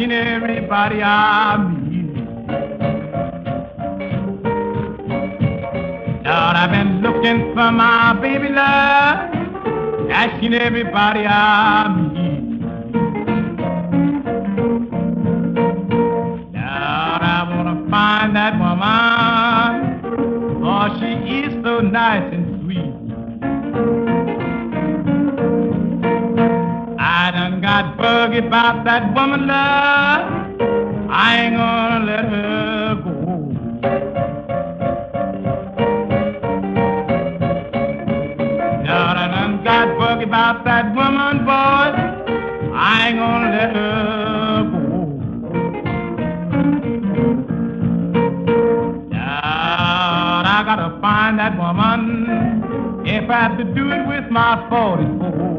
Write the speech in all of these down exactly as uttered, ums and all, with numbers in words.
asking everybody I meet. Lord, I've been looking for my baby love, asking everybody I meet. Lord, I wanna find that woman, oh, she is so nice and sweet. I done got buggy about that woman, love, I ain't gonna let her go. Lord, I done got buggy about that woman, boy, I ain't gonna let her go. Lord, I gotta find that woman, if I have to do it with my forty-four.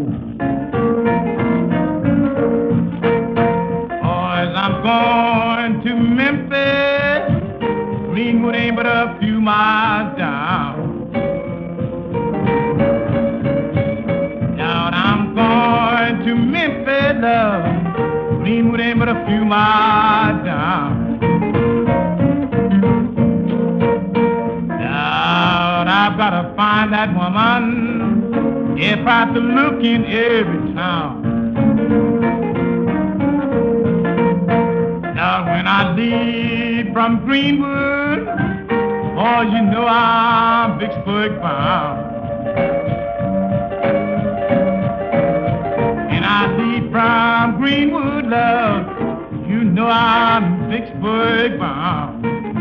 I'm going to Memphis, Greenwood ain't but a few miles down. Lord, I'm going to Memphis, love, Greenwood ain't but a few miles down. Lord, I've got to find that woman, if I have to look in every town. When I leave from Greenwood, oh, you know I'm Vicksburg bound. When I leave from Greenwood, love, you know I'm Vicksburg bound.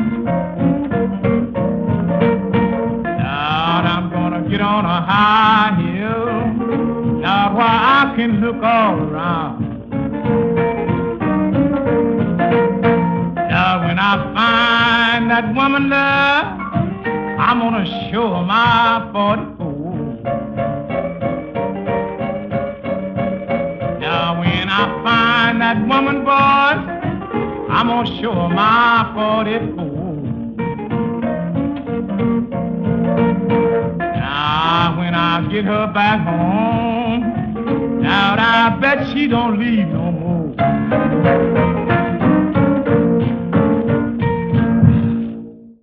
Lord, I'm gonna get on a high hill, Lord, where I can look all around. When I find that woman, love, I'm gonna show her my forty-four. Now when I find that woman, boys, I'm gonna show her my forty-four. Now when I get her back home, now I bet she don't leave no more.